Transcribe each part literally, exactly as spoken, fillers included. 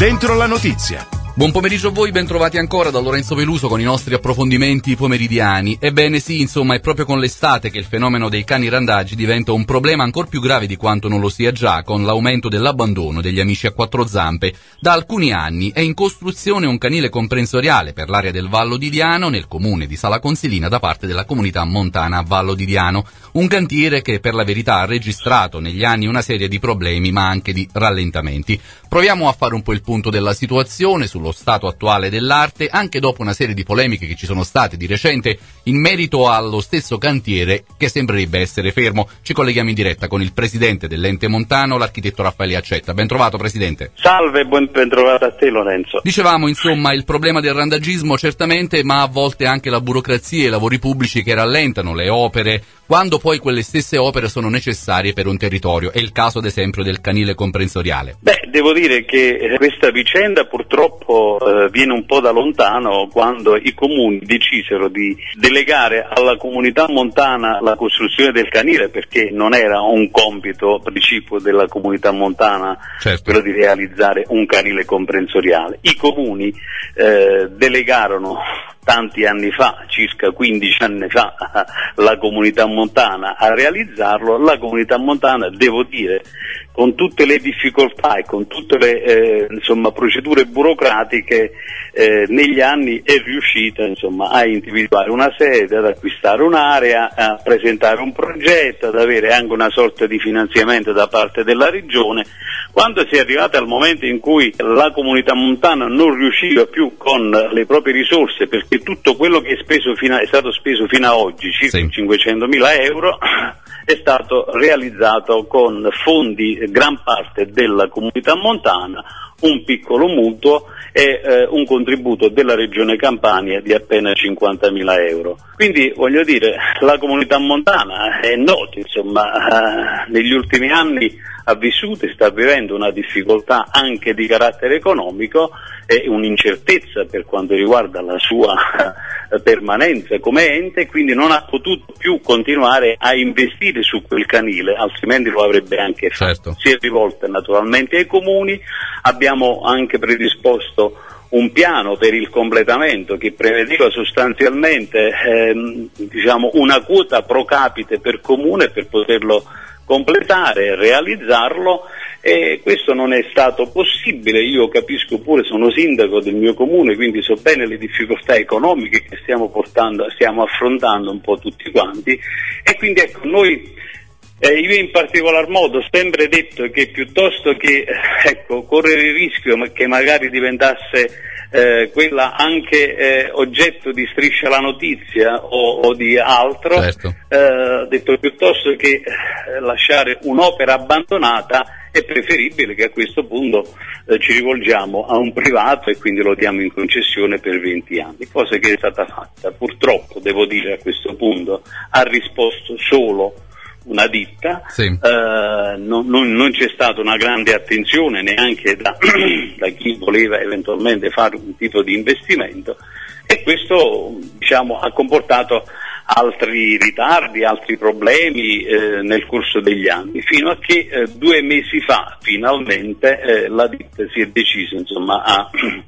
Dentro la notizia. Buon pomeriggio a voi, bentrovati ancora da Lorenzo Peluso con i nostri approfondimenti pomeridiani. Ebbene sì, insomma, è proprio con l'estate che il fenomeno dei cani randagi diventa un problema ancor più grave di quanto non lo sia già, con l'aumento dell'abbandono degli amici a quattro zampe. Da alcuni anni è in costruzione un canile comprensoriale per l'area del Vallo di Diano, nel comune di Sala Consilina, da parte della comunità montana Vallo di Diano. Un cantiere che per la verità ha registrato negli anni una serie di problemi, ma anche di rallentamenti. Proviamo a fare un po' il punto della situazione sullo stato attuale dell'arte, anche dopo una serie di polemiche che ci sono state di recente in merito allo stesso cantiere che sembrerebbe essere fermo. Ci colleghiamo in diretta con il presidente dell'ente montano, l'architetto Raffaele Accetta. Ben trovato, presidente. Salve, buon ben trovato a te, Lorenzo. Dicevamo, insomma, il problema del randagismo certamente, ma a volte anche la burocrazia e i lavori pubblici che rallentano le opere, quando poi quelle stesse opere sono necessarie per un territorio. È il caso, ad esempio, del canile comprensoriale. Beh, devo dire che questa vicenda purtroppo eh, viene un po' da lontano, quando i comuni decisero di delegare alla comunità montana la costruzione del canile, perché non era un compito precipuo della comunità montana, certo, quello di realizzare un canile comprensoriale. I comuni eh, delegarono tanti anni fa, circa quindici anni fa, la comunità montana a realizzarlo. La comunità montana, devo dire, con tutte le difficoltà e con tutte le eh, insomma, procedure burocratiche, eh, negli anni è riuscita insomma, a individuare una sede, ad acquistare un'area, a presentare un progetto, ad avere anche una sorta di finanziamento da parte della regione. Quando si è arrivata al momento in cui la comunità montana non riusciva più con le proprie risorse, perché tutto quello che è, speso fino a, è stato speso fino ad oggi, circa sì. cinquecentomila euro, è stato realizzato con fondi, gran parte della comunità montana, un piccolo mutuo e eh, un contributo della regione Campania di appena cinquantamila euro. Quindi voglio dire, la comunità montana è nota, insomma, eh, negli ultimi anni ha vissuto e sta vivendo una difficoltà anche di carattere economico e un'incertezza per quanto riguarda la sua permanenza come ente, quindi non ha potuto più continuare a investire su quel canile, altrimenti lo avrebbe anche fatto. Certo. Si è rivolta naturalmente ai comuni, abbiamo anche predisposto un piano per il completamento che prevedeva sostanzialmente ehm, diciamo una quota pro capite per comune per poterlo completare, realizzarlo, e questo non è stato possibile. Io capisco pure, sono sindaco del mio comune, quindi so bene le difficoltà economiche che stiamo portando, stiamo affrontando un po' tutti quanti, e quindi ecco, noi Eh, io in particolar modo ho sempre detto che piuttosto che ecco, correre il rischio che magari diventasse eh, quella anche eh, oggetto di Striscia la Notizia o, o di altro, certo. eh, detto piuttosto che eh, lasciare un'opera abbandonata, è preferibile che a questo punto eh, ci rivolgiamo a un privato e quindi lo diamo in concessione per venti anni, cosa che è stata fatta. Purtroppo, devo dire, a questo punto ha risposto solo una ditta, sì. eh, non, non, non c'è stata una grande attenzione neanche da, da chi voleva eventualmente fare un tipo di investimento, e questo diciamo ha comportato altri ritardi, altri problemi eh, nel corso degli anni, fino a che eh, due mesi fa finalmente eh, la ditta si è decisa insomma a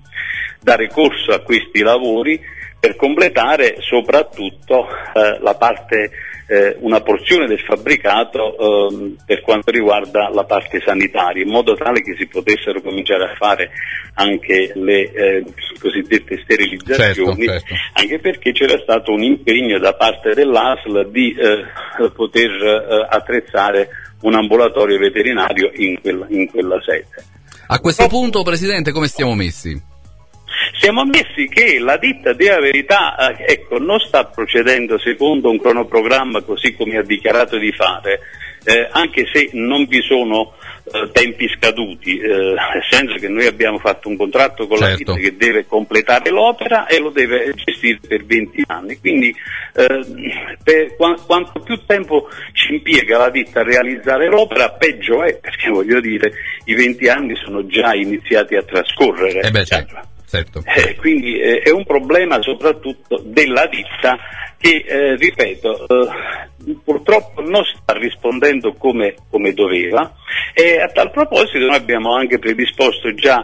dare corso a questi lavori per completare soprattutto eh, la parte Eh, una porzione del fabbricato eh, per quanto riguarda la parte sanitaria, in modo tale che si potessero cominciare a fare anche le eh, cosiddette sterilizzazioni, certo, certo. Anche perché c'era stato un impegno da parte dell'A S L di eh, poter eh, attrezzare un ambulatorio veterinario in quella, in quella sede. A questo punto, Presidente, come stiamo messi? Siamo ammessi che la ditta della verità eh, ecco, non sta procedendo secondo un cronoprogramma così come ha dichiarato di fare, eh, anche se non vi sono eh, tempi scaduti, eh, nel senso che noi abbiamo fatto un contratto con certo. la ditta che deve completare l'opera e lo deve gestire per venti anni, quindi eh, per, qu- quanto più tempo ci impiega la ditta a realizzare l'opera, peggio è, perché voglio dire, i venti anni sono già iniziati a trascorrere. Eh beh, certo. Certo. Eh, quindi eh, è un problema soprattutto della ditta che, eh, ripeto, eh, purtroppo non sta rispondendo come, come doveva, e a tal proposito noi abbiamo anche predisposto già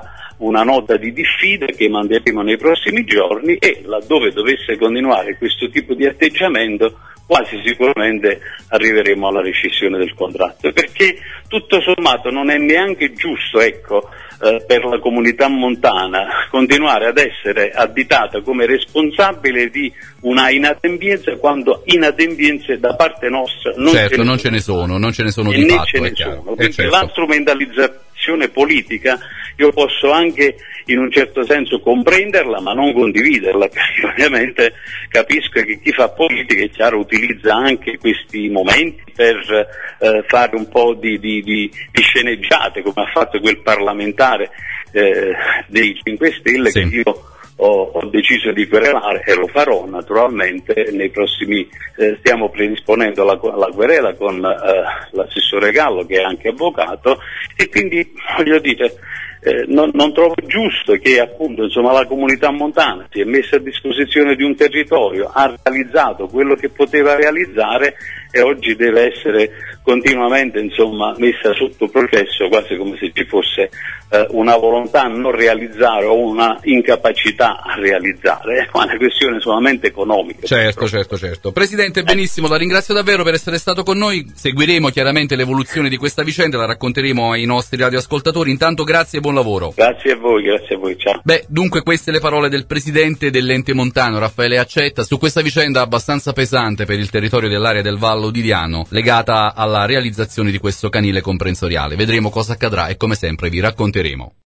una nota di diffida che manderemo nei prossimi giorni e laddove dovesse continuare questo tipo di atteggiamento quasi sicuramente arriveremo alla rescissione del contratto, perché tutto sommato non è neanche giusto, ecco, eh, per la comunità montana continuare ad essere additata come responsabile di una inadempienza quando inadempienze da parte nostra non certo, ce ne non sono. ce ne sono, non ce ne sono e di né fatto, ce ne è chiaro. sono. Eh, Quindi certo. la strumentalizzazione politica io posso anche in un certo senso comprenderla ma non condividerla, perché ovviamente capisco che chi fa politica, è chiaro, utilizza anche questi momenti per eh, fare un po' di, di, di, di sceneggiate, come ha fatto quel parlamentare eh, dei cinque Stelle, sì, che io ho, ho deciso di querelare e lo farò naturalmente nei prossimi, eh, stiamo predisponendo la, la querela con eh, l'assessore Gallo, che è anche avvocato, e quindi voglio dire Eh, non, non trovo giusto che appunto insomma la comunità montana si è messa a disposizione di un territorio, ha realizzato quello che poteva realizzare e oggi deve essere continuamente insomma messa sotto processo, quasi come se ci fosse eh, una volontà a non realizzare o una incapacità a realizzare, è una questione solamente economica. Certo, certo, certo. Presidente, benissimo, la ringrazio davvero per essere stato con noi, seguiremo chiaramente l'evoluzione di questa vicenda, la racconteremo ai nostri radioascoltatori, intanto grazie e buon lavoro. Grazie a voi, grazie a voi, ciao. Beh, dunque queste le parole del presidente dell'ente montano, Raffaele Accetta, su questa vicenda abbastanza pesante per il territorio dell'area del Vallo di Diano, legata alla realizzazione di questo canile comprensoriale. Vedremo cosa accadrà e come sempre vi racconteremo.